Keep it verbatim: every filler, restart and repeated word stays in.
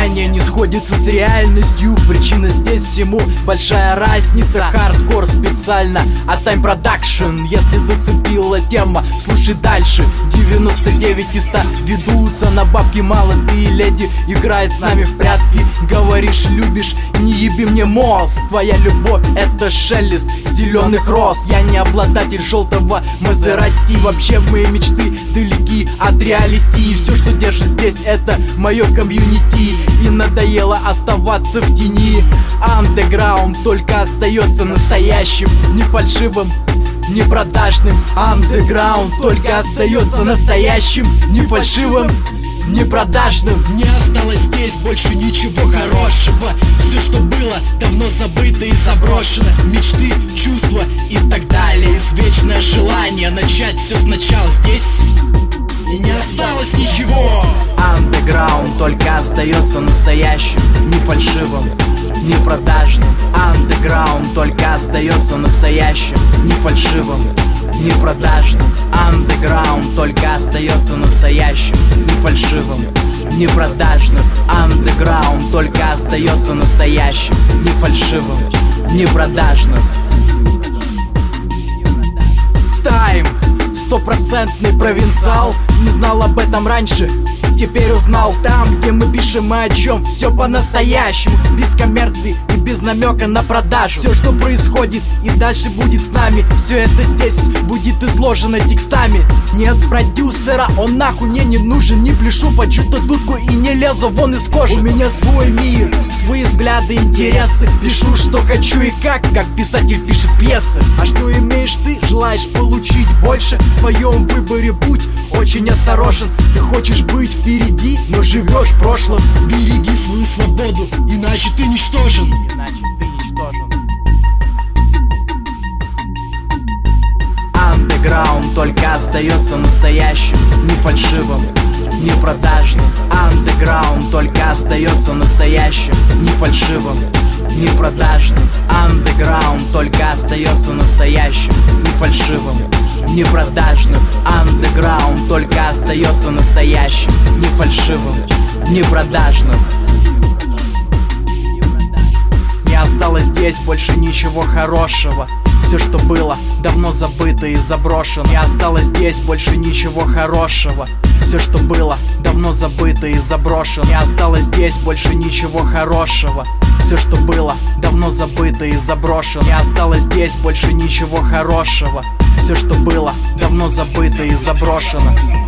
Ожидание не сходится с реальностью. Причина здесь всему большая разница. Хардкор специально от Time Production. Если зацепила тема, слушай дальше. девяносто девять из ста ведутся на бабки. Молодые леди играет с нами в прятки. Говоришь, любишь, не еби мне мозг. Твоя любовь — это шелест зеленых роз. Я не обладатель желтого Мазерати. Вообще мои мечты далеки от реалити. Все, что держит здесь, это мое комьюнити. И надоело оставаться в тени. Андеграунд только остается настоящим, не фальшивым, не продажным. Андеграунд только остается настоящим, не фальшивым, не продажным. Не осталось здесь больше ничего хорошего. Все, что было, давно забыто и заброшено. Мечты, чувства и так далее. Извечное желание начать все сначала. Здесь и не осталось ничего. Андеграунд только остается настоящим, не фальшивым, не продажным. Андеграунд только остается настоящим, не фальшивым, не продажным. Андеграунд только остается настоящим, не фальшивым, не продажным. Андеграунд только остается настоящим, не фальшивым, не продажным. Тайм, стопроцентный провинциал. Не знал об этом раньше, теперь узнал. Там, где мы пишем и о чем, все по-настоящему, без коммерции и без намека на продажу. Все, что происходит и дальше будет с нами, все это здесь будет изложено текстами. Нет продюсера, он нахуй мне не нужен. Не пляшу под чью-то дудку и не лезу вон из кожи. У меня свой мир, свои взгляды, интересы. Пишу, что хочу и как, как писатель пишет пьесы. А что имеешь ты, желаешь получить больше? В своем выборе будь очень осторожен. Ты хочешь быть впереди, но живешь в прошлом. Береги свою свободу, иначе ты ничтожен. Иначе ты ничтожен. Андеграунд только остается настоящим, не фальшивым, не продажным. Андеграунд только остается настоящим, не фальшивым, не продажным. Андеграунд только остается настоящим, не фальшивым, не продажным. Андеграунд только остается настоящим, не фальшивым, не продажным. Не осталось здесь больше ничего хорошего. Все, что было, давно забыто и заброшено. Не осталось здесь больше ничего хорошего. Все, что было, давно забыто и заброшено. Не осталось здесь больше ничего хорошего. Все, что было, давно забыто и заброшено. Не осталось здесь больше ничего хорошего. Все, что было, давно забыто и заброшено.